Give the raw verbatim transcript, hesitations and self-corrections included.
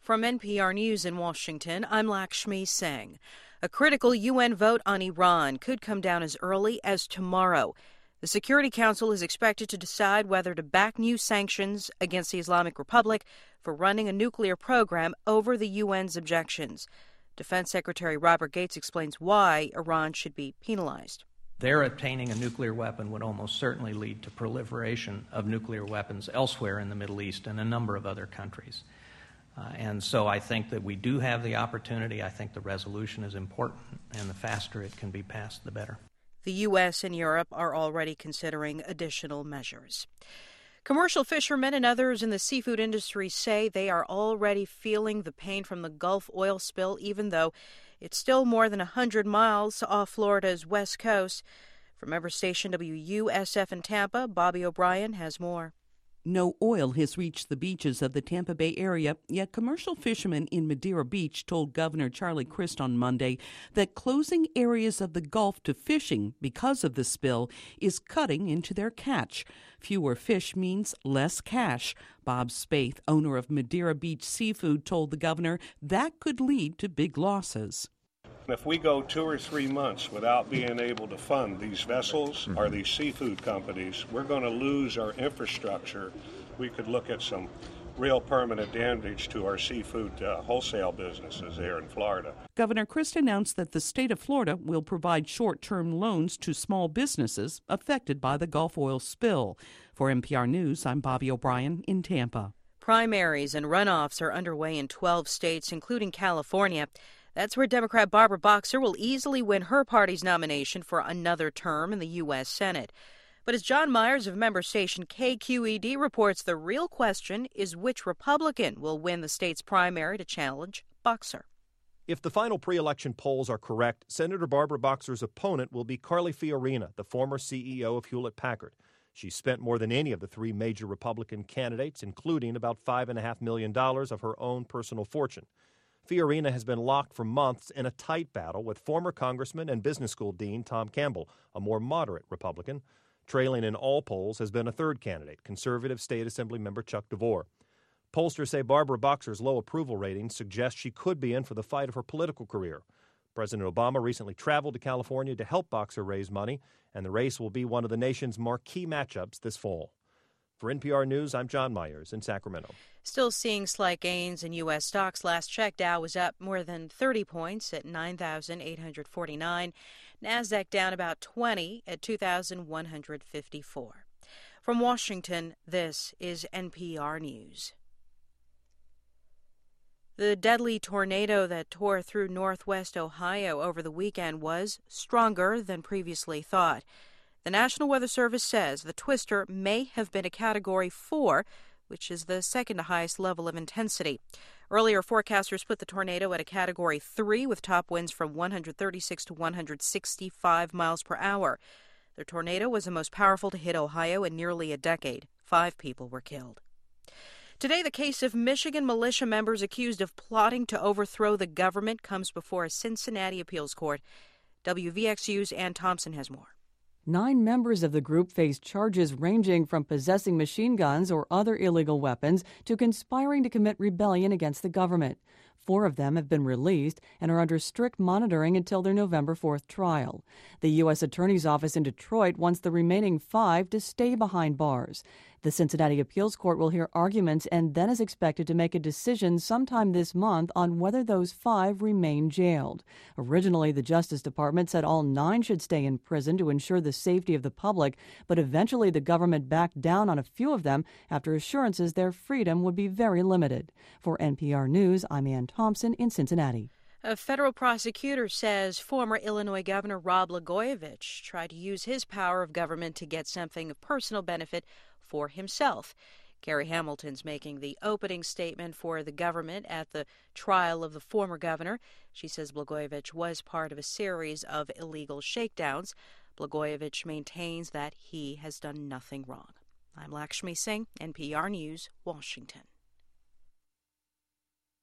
From N P R News in Washington, I'm Lakshmi Singh. A critical U N vote on Iran could come down as early as tomorrow. The Security Council is expected to decide whether to back new sanctions against the Islamic Republic for running a nuclear program over the U N's objections. Defense Secretary Robert Gates explains why Iran should be penalized. Their obtaining a nuclear weapon would almost certainly lead to proliferation of nuclear weapons elsewhere in the Middle East and a number of other countries. Uh, and so I think that we do have the opportunity. I think the resolution is important, and the faster it can be passed, the better. The U S and Europe are already considering additional measures. Commercial fishermen and others in the seafood industry say they are already feeling the pain from the Gulf oil spill, even though it's still more than one hundred miles off Florida's west coast. From member station W U S F in Tampa, Bobby O'Brien has more. No oil has reached the beaches of the Tampa Bay area, yet commercial fishermen in Madeira Beach told Governor Charlie Crist on Monday that closing areas of the Gulf to fishing because of the spill is cutting into their catch. Fewer fish means less cash. Bob Spaeth, owner of Madeira Beach Seafood, told the governor that could lead to big losses. If we go two or three months without being able to fund these vessels mm-hmm. or these seafood companies, we're going to lose our infrastructure. We could look at some real permanent damage to our seafood uh, wholesale businesses here in Florida. Governor Crist announced that the state of Florida will provide short-term loans to small businesses affected by the Gulf oil spill. For N P R News, I'm Bobby O'Brien in Tampa. Primaries and runoffs are underway in twelve states, including California. That's where Democrat Barbara Boxer will easily win her party's nomination for another term in the U S Senate. But as John Myers of member station K Q E D reports, the real question is which Republican will win the state's primary to challenge Boxer. If the final pre-election polls are correct, Senator Barbara Boxer's opponent will be Carly Fiorina, the former C E O of Hewlett-Packard. She spent more than any of the three major Republican candidates, including about five point five million dollars of her own personal fortune. Fiorina has been locked for months in a tight battle with former Congressman and business school dean Tom Campbell, a more moderate Republican. Trailing in all polls has been a third candidate, conservative State Assembly member Chuck DeVore. Pollsters say Barbara Boxer's low approval ratings suggest she could be in for the fight of her political career. President Obama recently traveled to California to help Boxer raise money, and the race will be one of the nation's marquee matchups this fall. For N P R News, I'm John Myers in Sacramento. Still seeing slight gains in U S stocks. Last check, Dow was up more than thirty points at nine thousand eight hundred forty-nine. NASDAQ down about twenty at two thousand one hundred fifty-four. From Washington, this is N P R News. The deadly tornado that tore through northwest Ohio over the weekend was stronger than previously thought. The National Weather Service says the twister may have been a Category four, which is the second highest level of intensity. Earlier forecasters put the tornado at a Category three with top winds from one hundred thirty-six to one hundred sixty-five miles per hour. The tornado was the most powerful to hit Ohio in nearly a decade. Five people were killed. Today, the case of Michigan militia members accused of plotting to overthrow the government comes before a Cincinnati appeals court. W V X U's Ann Thompson has more. Nine members of the group face charges ranging from possessing machine guns or other illegal weapons to conspiring to commit rebellion against the government. Four of them have been released and are under strict monitoring until their November fourth trial. The U S Attorney's Office in Detroit wants the remaining five to stay behind bars. The Cincinnati Appeals Court will hear arguments and then is expected to make a decision sometime this month on whether those five remain jailed. Originally, the Justice Department said all nine should stay in prison to ensure the safety of the public, but eventually the government backed down on a few of them after assurances their freedom would be very limited. For N P R News, I'm Ann Thompson in Cincinnati. A federal prosecutor says former Illinois Governor Rod Blagojevich tried to use his power of government to get something of personal benefit for himself. Gary Hamilton's making the opening statement for the government at the trial of the former governor. She says Blagojevich was part of a series of illegal shakedowns. Blagojevich maintains that he has done nothing wrong. I'm Lakshmi Singh, N P R News, Washington.